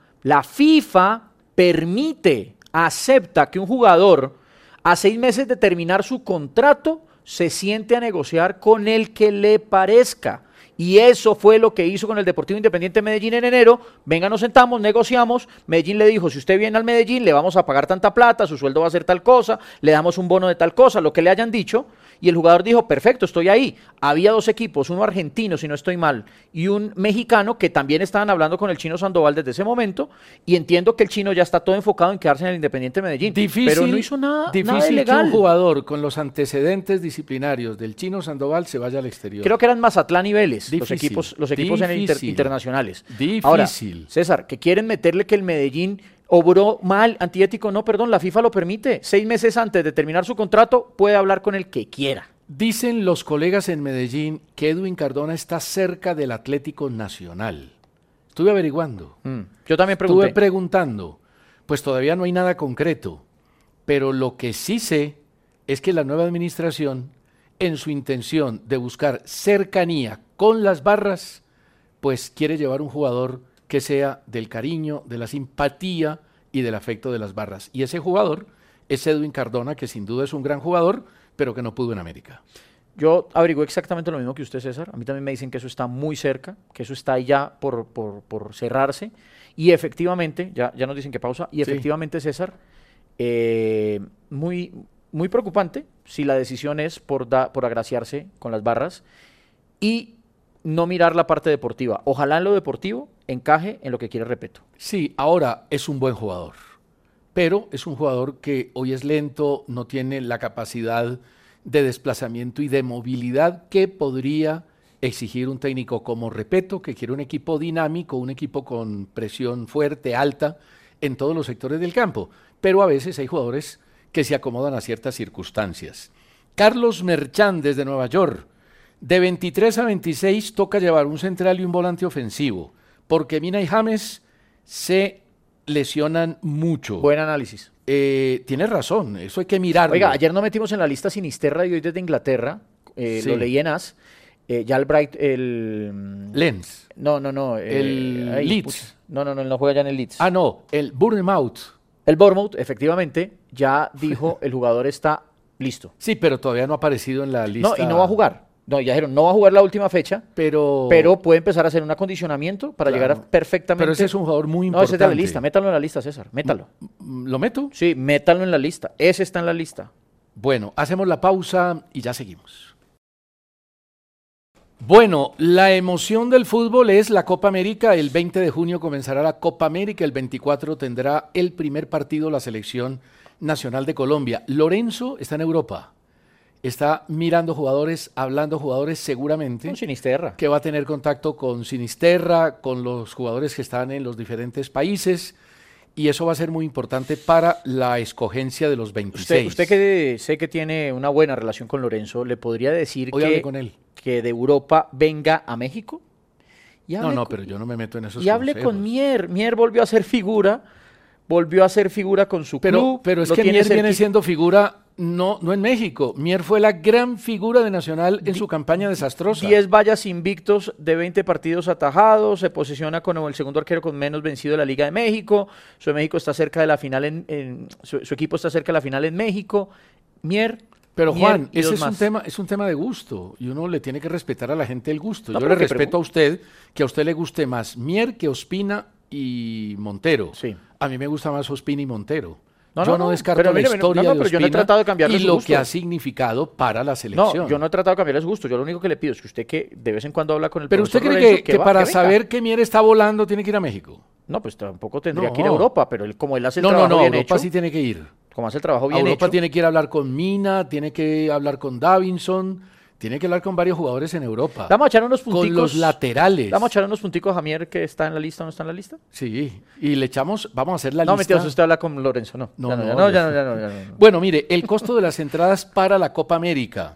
permite, acepta que un jugador a 6 meses de terminar su contrato se siente a negociar con el que le parezca. Y eso fue lo que hizo con el Deportivo Independiente Medellín en enero. Venga, nos sentamos, negociamos. Medellín le dijo, si usted viene al Medellín, le vamos a pagar tanta plata, su sueldo va a ser tal cosa, le damos un bono de tal cosa, lo que le hayan dicho. Y el jugador dijo, perfecto, estoy ahí. Había 2 equipos, uno argentino, si no estoy mal, y un mexicano que también estaban hablando con el Chino Sandoval desde ese momento. Y entiendo que el Chino ya está todo enfocado en quedarse en el Independiente Medellín. Pero no hizo nada difícil ilegal. que un jugador con los antecedentes disciplinarios del Chino Sandoval se vaya al exterior. Creo que eran Mazatlán y Vélez, Difícil, los equipos internacionales. Difícil. Ahora, César, que quieren meterle que el Medellín obró mal, antiético, no, perdón, la FIFA lo permite. 6 meses antes de terminar su contrato, puede hablar con el que quiera. Dicen los colegas en Medellín que Edwin Cardona está cerca del Atlético Nacional. Estuve averiguando. Yo también pregunté. Estuve preguntando. Pues todavía no hay nada concreto. Pero lo que sí sé es que la nueva administración, en su intención de buscar cercanía con las barras, pues quiere llevar un jugador que sea del cariño, de la simpatía y del afecto de las barras. Y ese jugador es Edwin Cardona, que sin duda es un gran jugador, pero que no pudo en América. Yo averigué exactamente lo mismo que usted, César. A mí también me dicen que eso está muy cerca, que eso está ahí ya por cerrarse. Y efectivamente, ya nos dicen que pausa, y efectivamente, sí. César, muy, muy preocupante si la decisión es por agraciarse con las barras y no mirar la parte deportiva. Ojalá en lo deportivo encaje en lo que quiere Repetto. Sí, ahora es un buen jugador, pero es un jugador que hoy es lento, no tiene la capacidad de desplazamiento y de movilidad que podría exigir un técnico como Repetto, que quiere un equipo dinámico, un equipo con presión fuerte, alta, en todos los sectores del campo. Pero a veces hay jugadores que se acomodan a ciertas circunstancias. Carlos Merchán, desde Nueva York. De 23 a 26 toca llevar un central y un volante ofensivo, porque Mina y James se lesionan mucho. Buen análisis. Tienes razón, eso hay que mirarlo. Oiga, ayer no metimos en la lista Sinisterra y hoy desde Inglaterra, Sí. lo leí en AS, ya el Lens. No. El Leeds. No, él no juega ya en el Leeds. Ah, no, el Bournemouth. El Bournemouth, efectivamente, ya dijo, el jugador está listo. Sí, pero todavía no ha aparecido en la lista. No, y no va a jugar. No, ya dijeron, no va a jugar la última fecha, pero puede empezar a hacer un acondicionamiento para Claro. llegar perfectamente. Pero ese es un jugador muy No, importante. ese está en la lista, métalo en la lista, César, métalo. ¿Lo meto? Sí, métalo en la lista, ese está en la lista. Bueno, hacemos la pausa y ya seguimos. Bueno, la emoción del fútbol es la Copa América. El 20 de junio comenzará la Copa América. El 24 tendrá el primer partido la selección nacional de Colombia. Lorenzo está en Europa. Está mirando jugadores, hablando jugadores seguramente. Con Sinisterra. Que va a tener contacto con Sinisterra, con los jugadores que están en los diferentes países. Y eso va a ser muy importante para la escogencia de los 26. Usted que sé que tiene una buena relación con Lorenzo, ¿le podría decir Hoy hablé con él. que de Europa venga a México? No, pero yo no me meto en esos Y hable consejos. con Mier. Mier volvió a ser figura con su club. Pero es lo que tiene Mier viene cerqui- siendo figura no en México. Mier fue la gran figura de Nacional en su campaña desastrosa. 10 vallas invictos de 20 partidos atajados, se posiciona como el segundo arquero con menos vencido de la Liga de México, su México está cerca de la final su equipo está cerca de la final en México. Mier. Pero Mier Juan, y ese dos más. es un tema de gusto y uno le tiene que respetar a la gente el gusto. No, Yo pero le que respeto a usted que a usted le guste más Mier que Ospina y Montero. Sí. A mí me gusta más Ospina y Montero. No, Yo no, no no, descarto pero la mire, historia no, de pero yo no he Ospina tratado de cambiarle y su lo gusto. que ha significado para la selección. No, yo no he tratado de cambiarle su gusto. Yo lo único que le pido es que usted que de vez en cuando habla con el Pero usted profesor cree Lorenzo, que va, para que venga. saber que Mier está volando tiene que ir a México. No, pues tampoco tendría No. que ir a Europa, pero como él hace el No, trabajo bien Europa hecho, sí tiene que ir. como hace el trabajo A bien Europa hecho, tiene que ir a hablar con Mina, tiene que hablar con Davinson, Tiene que hablar con varios jugadores en Europa. Vamos a echar unos punticos. Con los laterales. Vamos a echar unos punticos a Jamier, que está en la lista o no está en la lista. Sí, y le echamos, vamos a hacer la No, lista. mentiras, usted habla con Lorenzo, no. No, Ya no, ya no. Bueno, mire, el costo de las entradas para la Copa América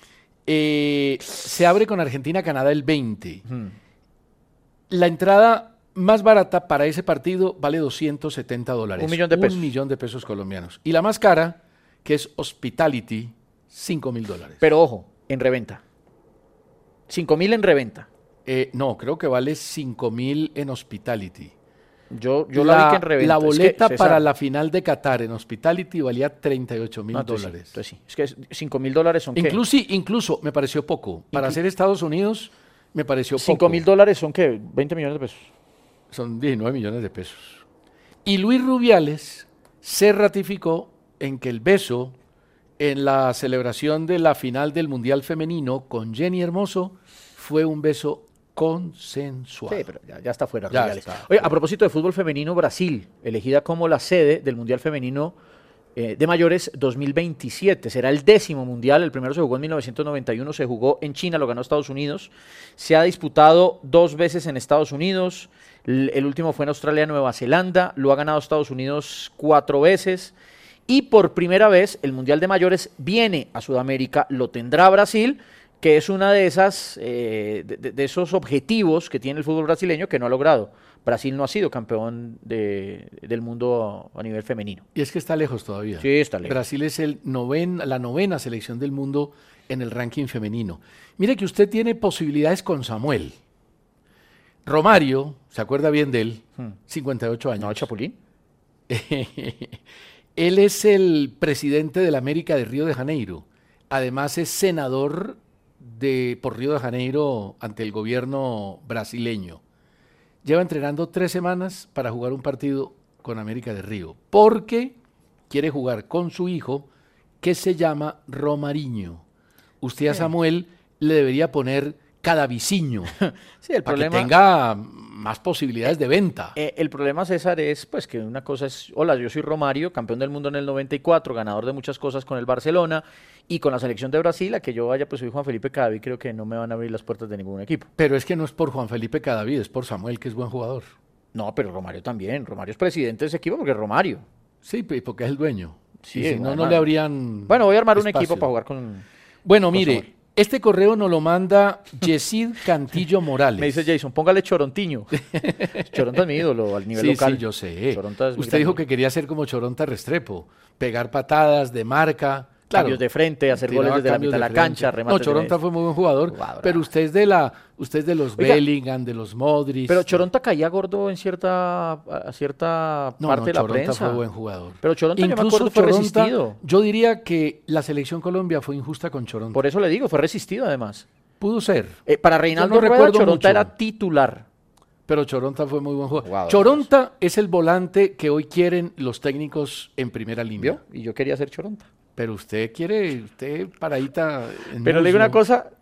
se abre con Argentina-Canadá el 20. La entrada más barata para ese partido vale $270. $1 millón de pesos. $1 millón de pesos colombianos. Y la más cara, que es Hospitality, $5.000. Pero ojo, en reventa. 5.000 en reventa. No, creo que vale $5.000 en Hospitality. Yo la vi que en reventa. La boleta César, para la final de Qatar en Hospitality valía $38.000. Entonces sí. Es que $5.000 son Incluso me pareció poco. Para hacer Estados Unidos me pareció poco. $5.000 son ¿qué? 20 millones de pesos. Son 19 millones de pesos. Y Luis Rubiales se ratificó en que el beso en la celebración de la final del Mundial Femenino con Jenny Hermoso fue un beso consensuado. Sí, pero ya está fuera. Ya Rubiales. está. Oye, a propósito de fútbol femenino, Brasil, elegida como la sede del Mundial Femenino de mayores 2027. Será el 10º mundial. El primero se jugó en 1991, se jugó en China, lo ganó Estados Unidos. Se ha disputado 2 veces en Estados Unidos. El último fue en Australia, Nueva Zelanda. Lo ha ganado Estados Unidos 4 veces. Y por primera vez el Mundial de Mayores viene a Sudamérica, lo tendrá Brasil, que es una de esas de esos objetivos que tiene el fútbol brasileño que no ha logrado. Brasil no ha sido campeón del mundo a nivel femenino. Y es que está lejos todavía. Sí, está lejos. Brasil es la novena selección del mundo en el ranking femenino. Mire que usted tiene posibilidades con Samuel. Romario, ¿se acuerda bien de él? 58 años. ¿No, Chapulín? Él es el presidente de la América de Río de Janeiro. Además es senador por Río de Janeiro ante el gobierno brasileño. Lleva entrenando 3 semanas para jugar un partido con América de Río, porque quiere jugar con su hijo, que se llama Romariño. Usted a Samuel le debería poner Cadaviciño, Sí, el para problema que tenga más posibilidades de venta. El problema, César, es pues que una cosa es, hola, yo soy Romario, campeón del mundo en el 94, ganador de muchas cosas con el Barcelona y con la selección de Brasil, a que yo vaya, pues soy Juan Felipe Cadavid, creo que no me van a abrir las puertas de ningún equipo. Pero es que no es por Juan Felipe Cadavid, es por Samuel, que es buen jugador. No, pero Romario también, Romario es presidente de ese equipo porque es Romario. Sí, porque es el dueño. Sí, Y si no, bueno, no le habrían Bueno, voy a armar un espacio. equipo para jugar con... Bueno, con mire, Samuel. este correo nos lo manda Yesid Cantillo Morales. Me dice Jason, póngale Chorontiño. Choronta es mi ídolo al nivel local. Sí, yo sé. Choronta es mi Usted dijo grande. que quería ser como Choronta Restrepo, pegar patadas de marca. Claro, Cambios de frente, hacer goles tiraba desde la cambios mitad de la frente. cancha, No, remates Choronta de... fue muy buen jugador, Jugador, pero usted es de los Oiga, Bellingham, de los Modric. Pero Choronta caía gordo en a cierta parte de la Choronta prensa. fue buen jugador. Pero Choronta, yo me Incluso acuerdo, fue Choronta, resistido. yo diría que la selección Colombia fue injusta con Choronta. Por eso le digo, fue resistido además. Pudo ser. Para Reinaldo no Rueda, recuerdo Choronta mucho. era titular. Pero Choronta fue muy buen jugador. Jugador. Choronta es el volante que hoy quieren los técnicos en primera línea. ¿Vio? Y yo quería ser Choronta. Pero usted paradita. en Pero le digo muslo. una cosa,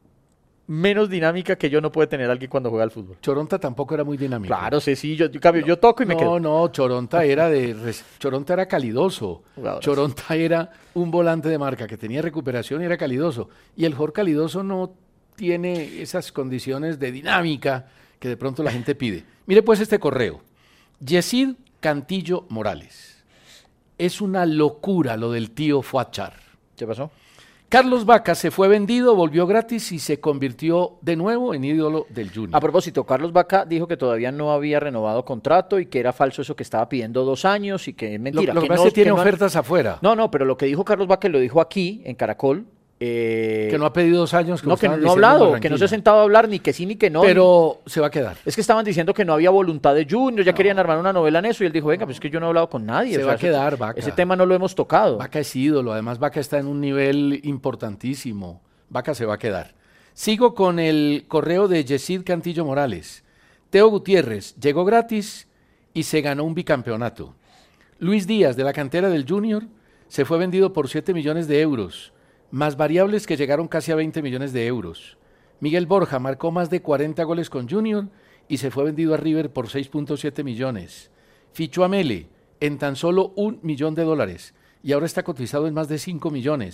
menos dinámica que yo no puede tener alguien cuando juega al fútbol. Choronta tampoco era muy dinámico. Claro, sí, yo toco y me quedo. No, Choronta Choronta era calidoso. Jugadoras. Choronta era un volante de marca que tenía recuperación y era calidoso. Y el jugador calidoso no tiene esas condiciones de dinámica que de pronto la gente pide. Mire pues este correo. Yesid Cantillo Morales. Es una locura lo del tío Fuachar. ¿Qué pasó? Carlos Vaca se fue vendido, volvió gratis y se convirtió de nuevo en ídolo del Junior. A propósito, Carlos Vaca dijo que todavía no había renovado contrato y que era falso eso que estaba pidiendo 2 años y que es mentira. Lo que pasa es que tiene ofertas afuera. No, pero lo que dijo Carlos Vaca lo dijo aquí, en Caracol. Que no ha pedido 2 años. Que no ha estaban diciendo en hablado, que Barranquilla. no se ha sentado a hablar ni que sí ni que no. Pero se va a quedar. Es que estaban diciendo que no había voluntad de Junior, ya querían armar una novela en eso y él dijo, venga, pues es que yo no he hablado con nadie. Se o va sea, a quedar, Vaca. Ese tema no lo hemos tocado. Vaca es ídolo, además Vaca está en un nivel importantísimo. Vaca se va a quedar. Sigo con el correo de Yesid Cantillo Morales. Teo Gutiérrez llegó gratis y se ganó un bicampeonato. Luis Díaz, de la cantera del Junior, se fue vendido por 7 millones de euros, más variables que llegaron casi a 20 millones de euros. Miguel Borja marcó más de 40 goles con Junior y se fue vendido a River por 6.7 millones. Fichó a Mele en tan solo $1 millón y ahora está cotizado en más de 5 millones.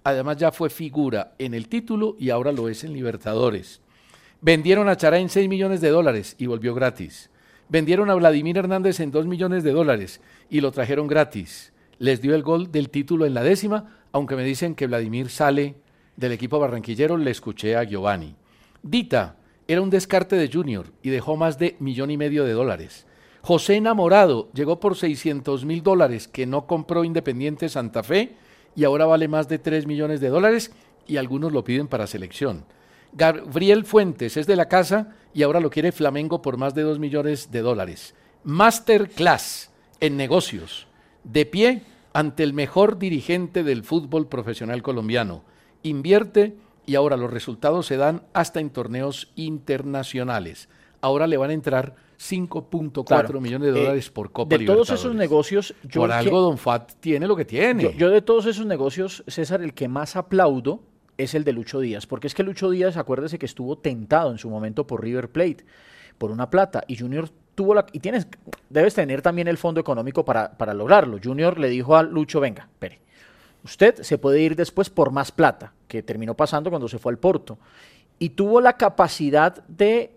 Además ya fue figura en el título y ahora lo es en Libertadores. Vendieron a Chará en $6 millones y volvió gratis. Vendieron a Vladimir Hernández en $2 millones y lo trajeron gratis. Les dio el gol del título en la 10ª, aunque me dicen que Vladimir sale del equipo barranquillero, le escuché a Giovanni. Dita era un descarte de Junior y dejó más de $1,5 millones. José Enamorado llegó por $600,000 que no compró Independiente Santa Fe y ahora vale más de $3 millones y algunos lo piden para selección. Gabriel Fuentes es de la casa y ahora lo quiere Flamengo por más de $2 millones. Masterclass en negocios, de pie ante el mejor dirigente del fútbol profesional colombiano. Invierte y ahora los resultados se dan hasta en torneos internacionales. Ahora le van a entrar $5.4 millones por Copa Libertadores. De todos esos negocios... Por algo Don Fat tiene lo que tiene. Yo de todos esos negocios, César, el que más aplaudo es el de Lucho Díaz, porque es que Lucho Díaz, acuérdese que estuvo tentado en su momento por River Plate, por una plata, y Junior tuvo la... Y debes tener también el fondo económico para lograrlo. Junior le dijo a Lucho, venga, espere, usted se puede ir después por más plata, que terminó pasando cuando se fue al Porto, y tuvo la capacidad de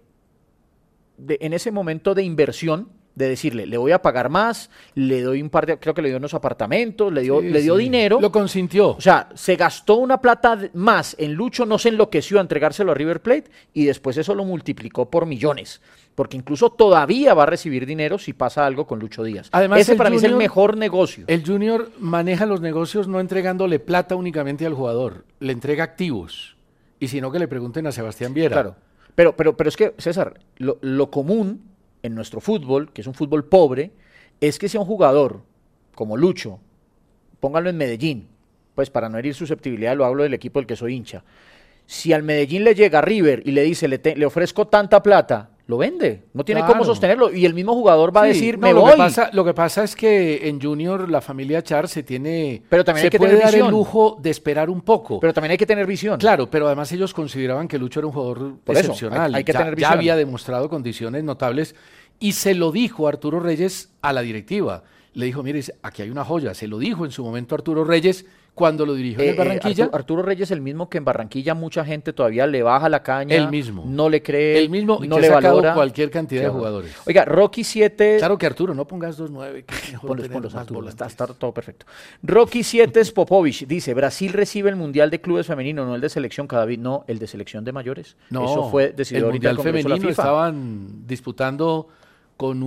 en ese momento de inversión, de decirle, le voy a pagar más, le doy un par de, creo que le dio unos apartamentos, le dio dinero. Lo consintió. O sea, se gastó una plata más en Lucho, no se enloqueció a entregárselo a River Plate y después eso lo multiplicó por millones, porque incluso todavía va a recibir dinero si pasa algo con Lucho Díaz. Además, ese para mí es el mejor negocio. El Junior maneja los negocios no entregándole plata únicamente al jugador, le entrega activos, y si no que le pregunten a Sebastián Viera. Claro, pero es que, César, lo común en nuestro fútbol, que es un fútbol pobre, es que sea un jugador como Lucho, pónganlo en Medellín, pues para no herir susceptibilidad, lo hablo del equipo del que soy hincha. Si al Medellín le llega River y le dice, le ofrezco tanta plata, lo vende, no tiene cómo sostenerlo, y el mismo jugador va a decir, me voy. Lo que pasa es que en Junior la familia Char se tiene, pero también hay que puede tener dar visión. El lujo de esperar un poco. Pero también hay que tener visión. Claro, pero además ellos consideraban que Lucho era un jugador por excepcional. Eso, hay que tener visión. Ya había demostrado condiciones notables y se lo dijo Arturo Reyes a la directiva. Le dijo, mire, aquí hay una joya. Se lo dijo en su momento Arturo Reyes cuando lo dirigió en el Barranquilla. Arturo Reyes, el mismo que en Barranquilla mucha gente todavía le baja la caña. El mismo. No le cree. El mismo no que le ha sacado valora cualquier cantidad de jugadores. Oiga, Rocky 7... Claro que Arturo, no pongas 2-9. Ponlos, Arturo, está todo perfecto. Rocky 7 Popovich dice, Brasil recibe el Mundial de Clubes Femenino, no el de selección cada vez, no, el de selección de mayores. No, eso fue decidido el ahorita Mundial el Femenino la FIFA. Estaban disputando con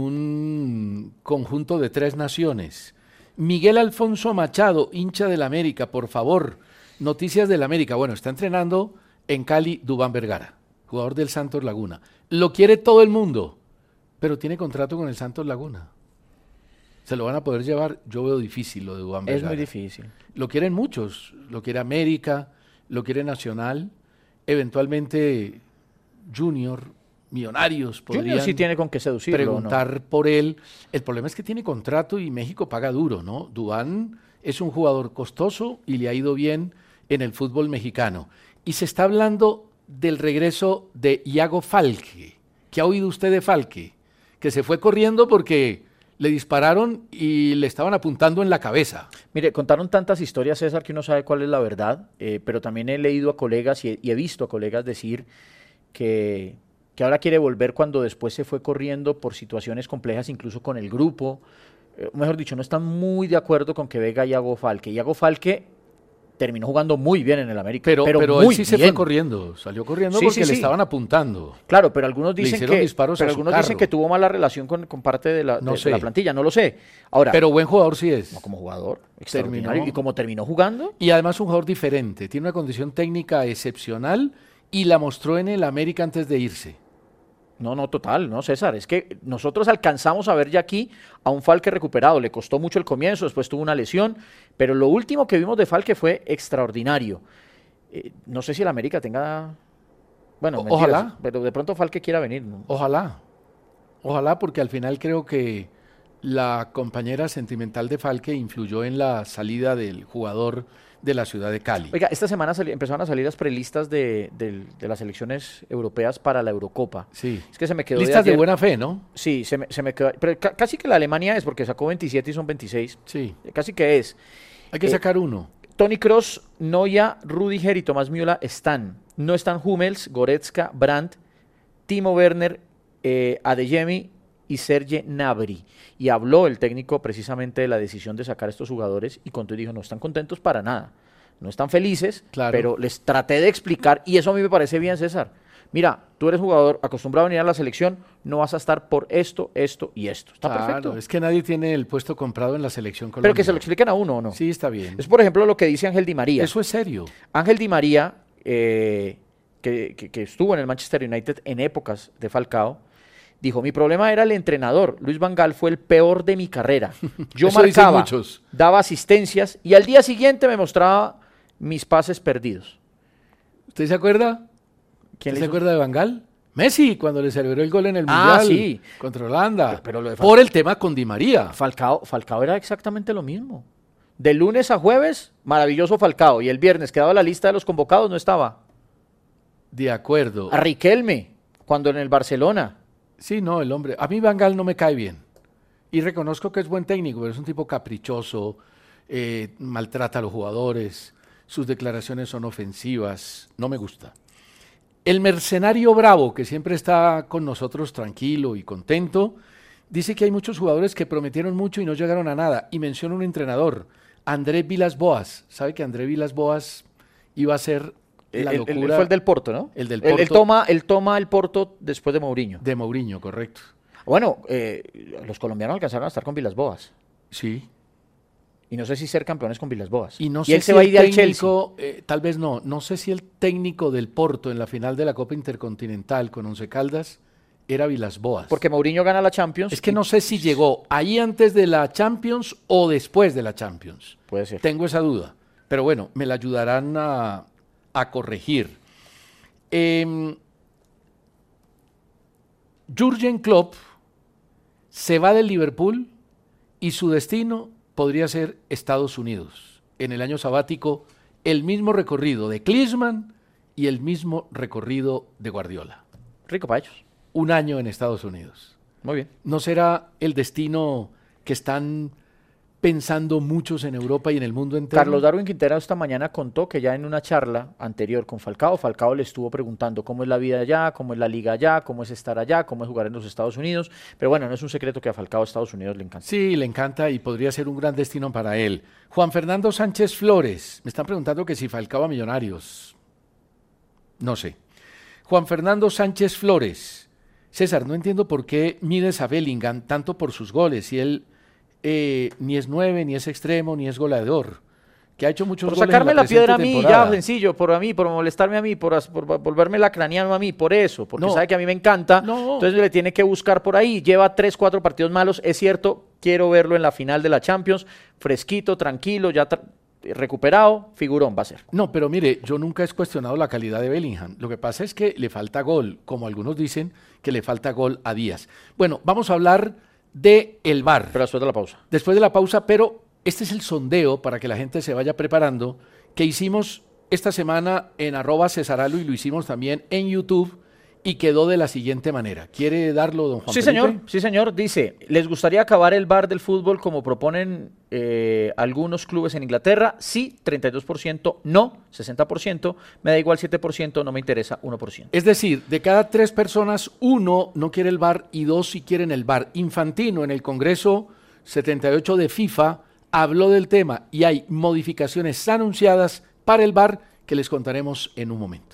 un conjunto de 3 naciones. Miguel Alfonso Machado, hincha del América, por favor, noticias del América. Bueno, está entrenando en Cali Duván Vergara, jugador del Santos Laguna. Lo quiere todo el mundo, pero tiene contrato con el Santos Laguna. ¿Se lo van a poder llevar? Yo veo difícil lo de Duván Vergara. Es muy difícil. Lo quieren muchos, lo quiere América, lo quiere Nacional, eventualmente Junior, Millonarios podrían Junior sí tiene con qué seducirlo, preguntar ¿no? por él. El problema es que tiene contrato y México paga duro, ¿no? Duván es un jugador costoso y le ha ido bien en el fútbol mexicano. Y se está hablando del regreso de Iago Falque. ¿Qué ha oído usted de Falque? Que se fue corriendo porque le dispararon y le estaban apuntando en la cabeza. Mire, contaron tantas historias, César, que uno sabe cuál es la verdad, pero también he leído a colegas y he visto a colegas decir que ahora quiere volver cuando después se fue corriendo por situaciones complejas, incluso con el grupo. Mejor dicho, no están muy de acuerdo con que venga Iago Falque. Iago Falque terminó jugando muy bien en el América. Pero él sí se fue corriendo, salió corriendo porque le estaban apuntando. Claro, pero algunos dicen que tuvo mala relación con parte de la plantilla, no lo sé. Ahora, pero buen jugador sí es. No, como jugador, extraordinario. Y como terminó jugando. Y además un jugador diferente, tiene una condición técnica excepcional y la mostró en el América antes de irse. No, total, no, César, es que nosotros alcanzamos a ver ya aquí a un Falque recuperado, le costó mucho el comienzo, después tuvo una lesión, pero lo último que vimos de Falque fue extraordinario. No sé si el América tenga... Bueno, ojalá. Pero de pronto Falque quiera venir, ¿no? Ojalá, porque al final creo que la compañera sentimental de Falque influyó en la salida del jugador de la ciudad de Cali. Oiga, esta semana empezaron a salir las prelistas de las elecciones europeas para la Eurocopa. Sí. Es que se me quedó listas de buena fe, ¿no? Sí, se me quedó. Pero casi que la Alemania es, porque sacó 27 y son 26. Sí. Casi que es. Hay que sacar uno. Tony Kroos, Neuer, Rüdiger y Tomás Müller están. No están Hummels, Goretzka, Brandt, Timo Werner, Adeyemi y Serge Gnabry. Y habló el técnico precisamente de la decisión de sacar a estos jugadores y contó y dijo, no están contentos para nada. No están felices, claro, pero les traté de explicar y eso a mí me parece bien, César. Mira, tú eres jugador acostumbrado a venir a la selección, no vas a estar por esto, esto y esto. Está claro, perfecto. Es que nadie tiene el puesto comprado en la selección colombiana. Pero que se lo expliquen a uno, ¿o no? Sí, está bien. Es, por ejemplo, lo que dice Ángel Di María. Eso es serio. Ángel Di María, que estuvo en el Manchester United en épocas de Falcao, dijo, mi problema era el entrenador. Luis Van Gaal fue el peor de mi carrera. Yo Eso dicen marcaba, muchos. daba asistencias y al día siguiente me mostraba mis pases perdidos. ¿Usted se acuerda? ¿Quién ¿Usted le se hizo? acuerda de Van Gaal? Messi, cuando le celebró el gol en el Ah, Mundial sí. contra Holanda. Pero lo de por el tema con Di María. Falcao era exactamente lo mismo. De lunes a jueves, maravilloso Falcao. Y el viernes quedaba la lista de los convocados, no estaba. De acuerdo. A Riquelme, cuando en el Barcelona. Sí, no, el hombre. A mí Van Gaal no me cae bien. Y reconozco que es buen técnico, pero es un tipo caprichoso, maltrata a los jugadores, sus declaraciones son ofensivas, no me gusta. El mercenario bravo, que siempre está con nosotros tranquilo y contento, dice que hay muchos jugadores que prometieron mucho y no llegaron a nada. Y menciona un entrenador, André Villas-Boas. ¿Sabe que André Villas-Boas iba a ser la locura? Fue el del Porto, ¿no? El del Porto. Él toma el Porto después de Mourinho. De Mourinho, correcto. Bueno, los colombianos alcanzaron a estar con Villas-Boas. Sí. Y no sé si ser campeones con Villas-Boas. Y no él sé se si va a el ir al Chelsea. técnico, tal vez no sé si el técnico del Porto en la final de la Copa Intercontinental con Once Caldas era Villas-Boas. Porque Mourinho gana la Champions. Es que no sé si llegó ahí antes de la Champions o después de la Champions. Puede ser. Tengo esa duda. Pero bueno, me la ayudarán a corregir. Jürgen Klopp se va del Liverpool y su destino podría ser Estados Unidos. En el año sabático, el mismo recorrido de Klinsmann y el mismo recorrido de Guardiola. Rico para ellos. Un año en Estados Unidos. Muy bien. ¿No será el destino que están pensando muchos en Europa y en el mundo entero? Carlos Darwin Quintero esta mañana contó que ya en una charla anterior con Falcao le estuvo preguntando cómo es la vida allá, cómo es la liga allá, cómo es estar allá, cómo es jugar en los Estados Unidos. Pero bueno, no es un secreto que a Falcao Estados Unidos le encanta. Sí, le encanta y podría ser un gran destino para él. Juan Fernando Sánchez Flores. Me están preguntando que si Falcao a Millonarios. No sé. Juan Fernando Sánchez Flores. César, no entiendo por qué mides a Bellingham tanto por sus goles si él ni es 9, ni es extremo, ni es goleador, que ha hecho muchos Por goles sacarme en la presente piedra a mí, temporada. ya, sencillo, por molestarme a mí, por volverme lacraniano a mí, por eso, porque No. sabe que a mí me encanta, No. entonces le tiene que buscar por ahí, lleva 3, 4 partidos malos, es cierto, quiero verlo en la final de la Champions, fresquito, tranquilo, ya recuperado, figurón va a ser. No, pero mire, yo nunca he cuestionado la calidad de Bellingham. Lo que pasa es que le falta gol, como algunos dicen que le falta gol a Díaz. Bueno, vamos a hablar de el VAR. Pero después de la pausa. Después de la pausa, pero este es el sondeo para que la gente se vaya preparando, que hicimos esta semana en @Cesaralo y lo hicimos también en YouTube y quedó de la siguiente manera. ¿Quiere darlo, don Juan Sí, Felipe? sí, señor. Dice, ¿les gustaría acabar el VAR del fútbol como proponen algunos clubes en Inglaterra? Sí, 32%, no, 60%, me da igual 7%, no me interesa 1%. Es decir, de cada 3 personas, 1 no quiere el VAR y 2 sí quieren el VAR. Infantino en el Congreso 78 de FIFA habló del tema y hay modificaciones anunciadas para el VAR que les contaremos en un momento.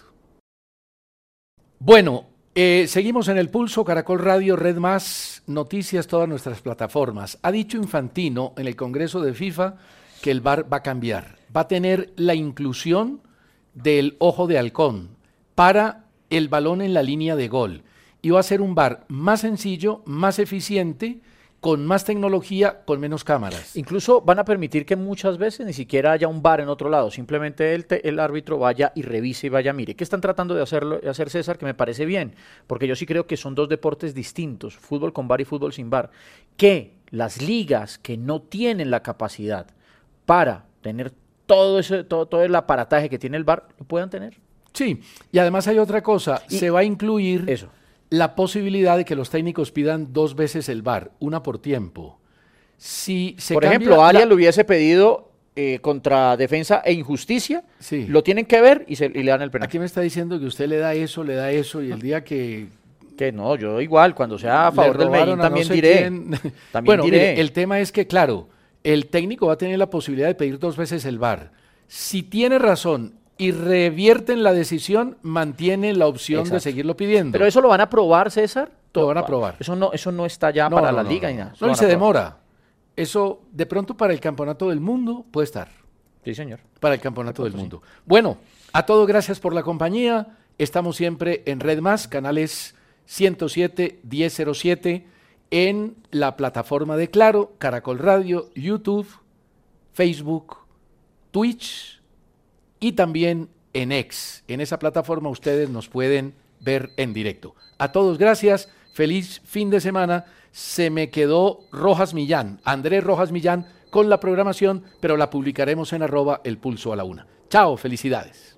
Bueno, seguimos en el Pulso, Caracol Radio, Red Más, noticias, todas nuestras plataformas. Ha dicho Infantino en el Congreso de FIFA que el VAR va a cambiar. Va a tener la inclusión del ojo de halcón para el balón en la línea de gol. Y va a ser un VAR más sencillo, más eficiente, con más tecnología, con menos cámaras. Incluso van a permitir que muchas veces ni siquiera haya un VAR en otro lado, simplemente el árbitro vaya y revise y vaya, mire, ¿qué están tratando de hacer, César? Que me parece bien, porque yo sí creo que son dos deportes distintos, fútbol con VAR y fútbol sin VAR, que las ligas que no tienen la capacidad para tener todo el aparataje que tiene el VAR, lo puedan tener. Sí, y además hay otra cosa, se va a incluir Eso. la posibilidad de que los técnicos pidan 2 veces el VAR, una por tiempo. Si se Por cambia ejemplo, Arias le hubiese pedido contra defensa e injusticia, Sí. lo tienen que ver y le dan el penal. Aquí me está diciendo que usted le da eso, y el día que Que no, yo igual, cuando sea a le favor del robaron Medellín a también no sé diré. quién. También Bueno, diré. mire, el tema es que, claro, el técnico va a tener la posibilidad de pedir 2 veces el VAR. Si tiene razón y revierten la decisión, mantiene la opción de Exacto. seguirlo pidiendo. Pero eso lo van a probar, César. Lo van a probar. Eso no está ya No, para no, la no, liga no. ni nada. Eso No, lo y van a se probar. demora. Eso, de pronto, para el campeonato del mundo puede estar. Sí, señor. Para el campeonato del mundo. Bueno, a todos gracias por la compañía. Estamos siempre en Red Más, canales 107, 1007, en la plataforma de Claro, Caracol Radio, YouTube, Facebook, Twitch y también en X. En esa plataforma ustedes nos pueden ver en directo. A todos gracias, feliz fin de semana. Se me quedó Rojas Millán, Andrés Rojas Millán, con la programación, pero la publicaremos en @elpulsoala1. Chao, felicidades.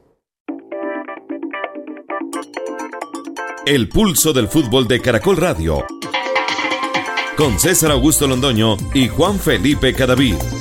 El pulso del fútbol de Caracol Radio. Con César Augusto Londoño y Juan Felipe Cadavid.